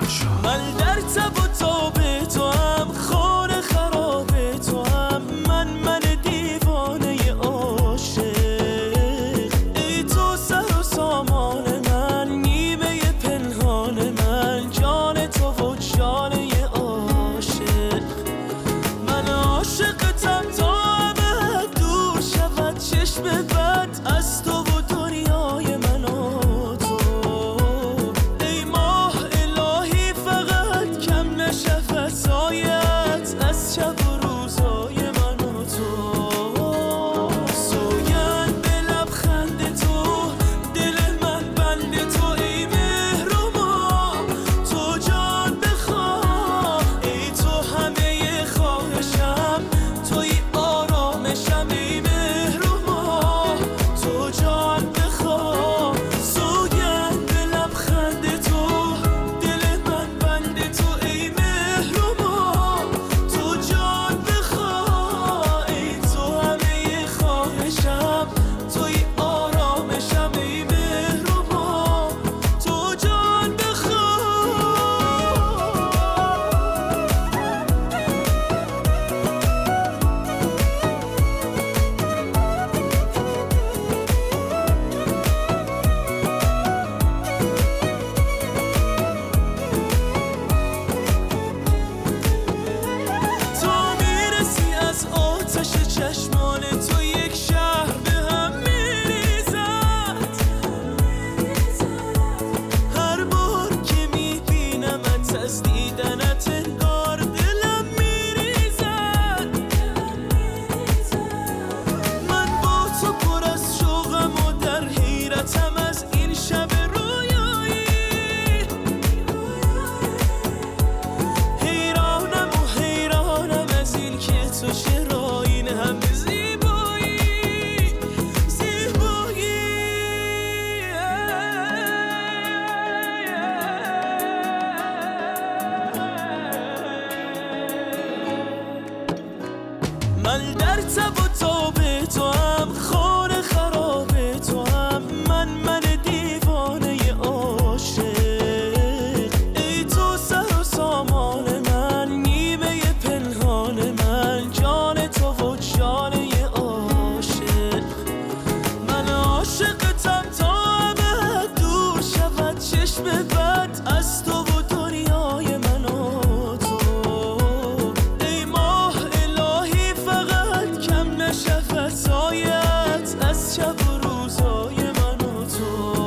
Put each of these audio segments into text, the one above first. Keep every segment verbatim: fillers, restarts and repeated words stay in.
من در تب و تاب تو هم، خانه خراب تو هم، من من دیوانه عاشق. ای تو سر و سامان من، نیمه پنهان من، جان تو و جانه عاشق. من عاشقتم تا ابد دور شود چشم بد از تو و دنیای من و تو. ای ماه الهی فقط کم نشه فسایت از شب و روزای من و تو. سوگند به لبخند تو، دل من بند تو، ای مهر و ماه تو جان بخواه. ای تو همه خواهشم، توی آرامشم، ای مهر و ماه تو جان بخواه. سوگند به لبخند تو، دل من بند تو، ای مهر و ماه تو جان بخواه. ای تو همه خواهشم، توی آرامشم، ای مهر و ماه تو جان بخواه. تا میرسی از آتش چشمان تو، یک شهر به هم میریزد. هر بار که میبینمت از دیدنت انگار دلم میریزد. من با تو پر از شوقم و در حیرتم از این شب رویایی. حیرانم و حیرانم از این که تو چرا این همه زیبایی زیبایی. من در تب و تاب تو هم، خانه خراب تو هم، من من دیوانه عاشق. ای تو سر و سامان من، نیمه پنهان من، جان تو و جانه عاشق. من عاشقتم تا ابد دور شود چشم بد از تو و دنیای من و تو. ای ماه الهی فقط کم نشه فسایت از شب و روزای من و تو.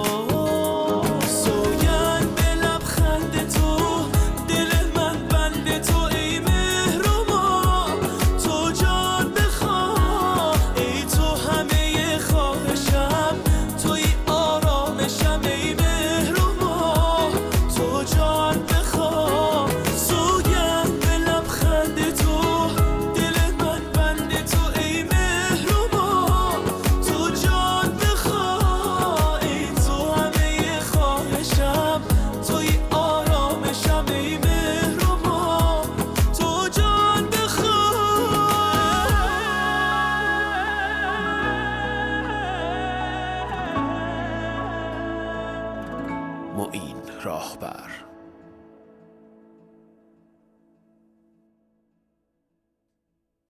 سوگند به لبخند تو، دل من بند تو، ای مهر و ماه تو جان بخواه. ای تو همه خواهشم، توی آرامشم، ای مهر و ماه تو جان بخواه. سوگند به لبخند تو، دل من بند تو، ای مهر و ماه تو جان بخواه. ای تو همه خواهشم، توی آرامشم، ای مهر و ماه تو جان بخواه. معین راهبر.